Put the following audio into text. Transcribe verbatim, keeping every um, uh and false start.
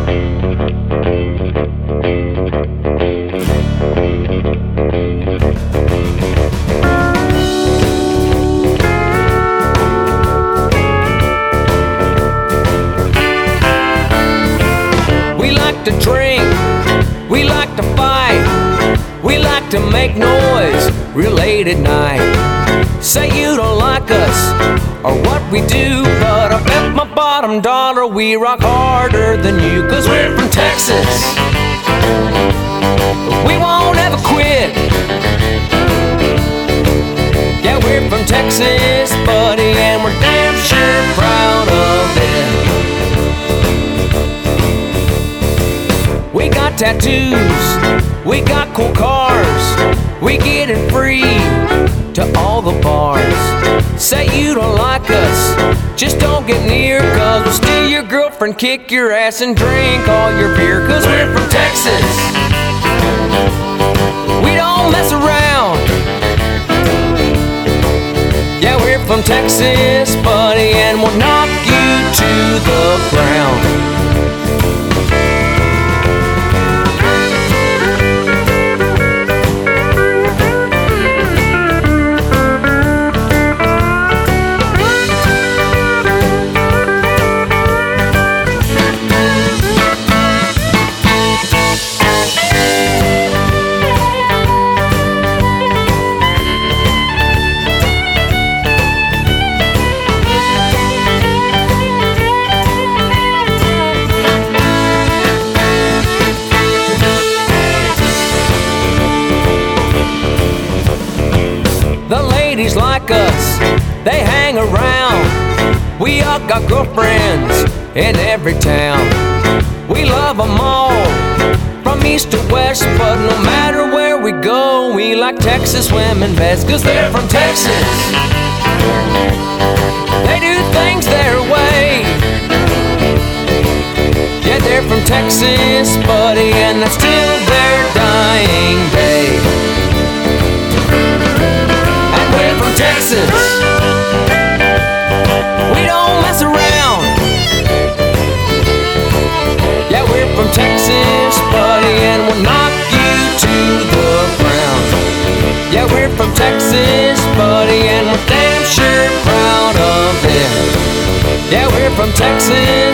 We like to drink, we like to fight, we like to make noise real late at night. Say you don't like us or what we do, but I bet my bottom dollar we rock harder than you, 'cause we're from Texas. We won't ever quit. Yeah, we're from Texas, buddy, and we're damn sure proud of it. We got tattoos, we got cool cars, we get it free to all the bars. Say you don't like us, just don't get near, 'cause we'll steal your girlfriend, kick your ass, and drink all your beer, 'cause we're from Texas. We don't mess around. Yeah, we're from Texas, buddy, and we'll knock you to the ground. The ladies like us, they hang around. We all got girlfriends in every town. We love them all, from east to west, but no matter where we go, we like Texas women best, 'cause they're from Texas. They do things their way. Yeah, they're from Texas, buddy, and that's still their dying day. Texas, we don't mess around. Yeah, we're from Texas, buddy, and we'll knock you to the ground. Yeah, we're from Texas, buddy, and we're damn sure proud of it. Yeah, we're from Texas.